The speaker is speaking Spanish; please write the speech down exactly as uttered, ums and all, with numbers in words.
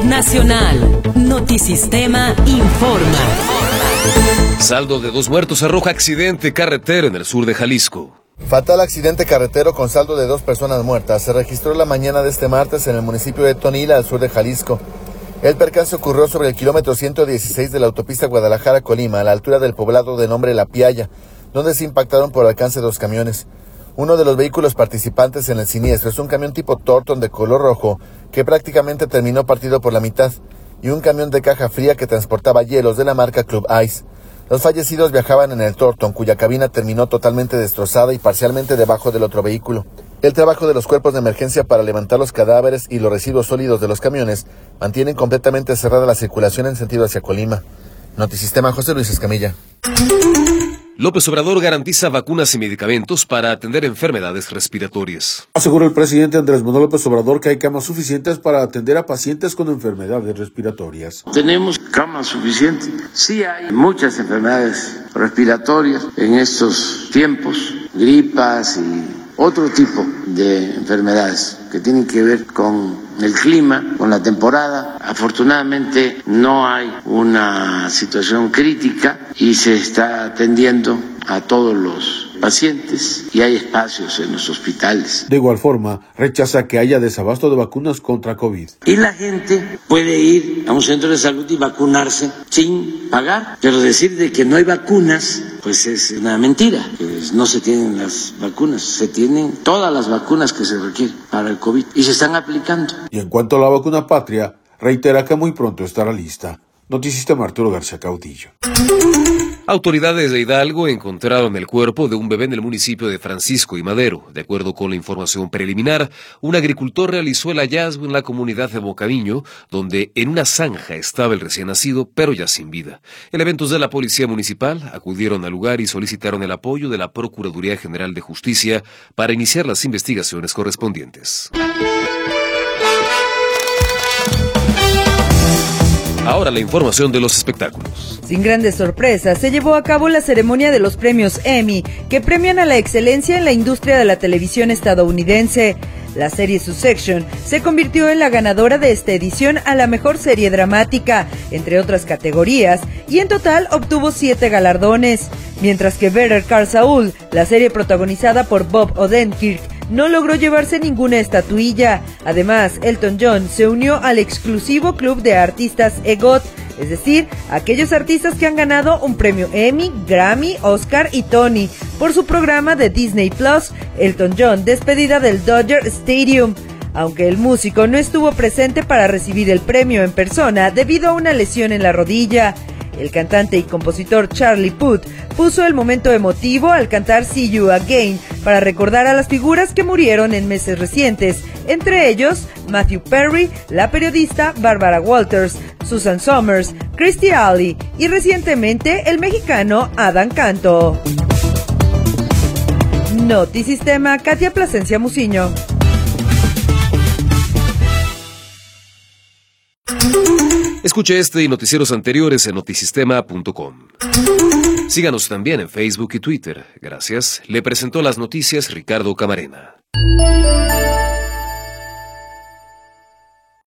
Nacional. Notisistema informa. Saldo de dos muertos arroja accidente carretero en el sur de Jalisco. Fatal accidente carretero con saldo de dos personas muertas se registró la mañana de este martes en el municipio de Tonila, al sur de Jalisco. El percance ocurrió sobre el kilómetro ciento dieciséis de la autopista Guadalajara-Colima, a la altura del poblado de nombre La Pialla, donde se impactaron por alcance dos camiones. Uno de los vehículos participantes en el siniestro es un camión tipo Torton de color rojo, que prácticamente terminó partido por la mitad, y un camión de caja fría que transportaba hielos de la marca Club Ice. Los fallecidos viajaban en el Torton, cuya cabina terminó totalmente destrozada y parcialmente debajo del otro vehículo. El trabajo de los cuerpos de emergencia para levantar los cadáveres y los residuos sólidos de los camiones mantienen completamente cerrada la circulación en sentido hacia Colima. Notisistema, José Luis Escamilla. López Obrador garantiza vacunas y medicamentos para atender enfermedades respiratorias. Asegura el presidente Andrés Manuel López Obrador que hay camas suficientes para atender a pacientes con enfermedades respiratorias. Tenemos camas suficientes. Sí hay muchas enfermedades respiratorias en estos tiempos, gripas y otro tipo de enfermedades que tienen que ver con el clima, con la temporada. Afortunadamente no hay una situación crítica y se está atendiendo a todos los pacientes y hay espacios en los hospitales. De igual forma, rechaza que haya desabasto de vacunas contra COVID. Y la gente puede ir a un centro de salud y vacunarse sin pagar, pero decir de que no hay vacunas, pues es una mentira. Pues no se tienen las vacunas, se tienen todas las vacunas que se requieren para el COVID y se están aplicando. Y en cuanto a la vacuna patria, reitera que muy pronto estará lista. Notisistema, Arturo García Caudillo. Autoridades de Hidalgo encontraron el cuerpo de un bebé en el municipio de Francisco y Madero. De acuerdo con la información preliminar, un agricultor realizó el hallazgo en la comunidad de Bocamiño, donde en una zanja estaba el recién nacido, pero ya sin vida. Elementos de la Policía Municipal acudieron al lugar y solicitaron el apoyo de la Procuraduría General de Justicia para iniciar las investigaciones correspondientes. Ahora la información de los espectáculos. Sin grandes sorpresas, se llevó a cabo la ceremonia de los premios Emmy, que premian a la excelencia en la industria de la televisión estadounidense. La serie Succession se convirtió en la ganadora de esta edición a la mejor serie dramática, entre otras categorías, y en total obtuvo siete galardones. Mientras que Better Call Saul, la serie protagonizada por Bob Odenkirk, no logró llevarse ninguna estatuilla. Además, Elton John se unió al exclusivo club de artistas EGOT, es decir, aquellos artistas que han ganado un premio Emmy, Grammy, Oscar y Tony por su programa de Disney Plus, Elton John, despedida del Dodger Stadium. Aunque el músico no estuvo presente para recibir el premio en persona debido a una lesión en la rodilla. El cantante y compositor Charlie Puth puso el momento emotivo al cantar See You Again para recordar a las figuras que murieron en meses recientes, entre ellos Matthew Perry, la periodista Barbara Walters, Susan Somers, Kirstie Alley y recientemente el mexicano Adam Canto. Notisistema, Katia Plasencia Muciño. Escuche este y noticieros anteriores en notisistema punto com. Síganos también en Facebook y Twitter. Gracias. Le presentó las noticias Ricardo Camarena.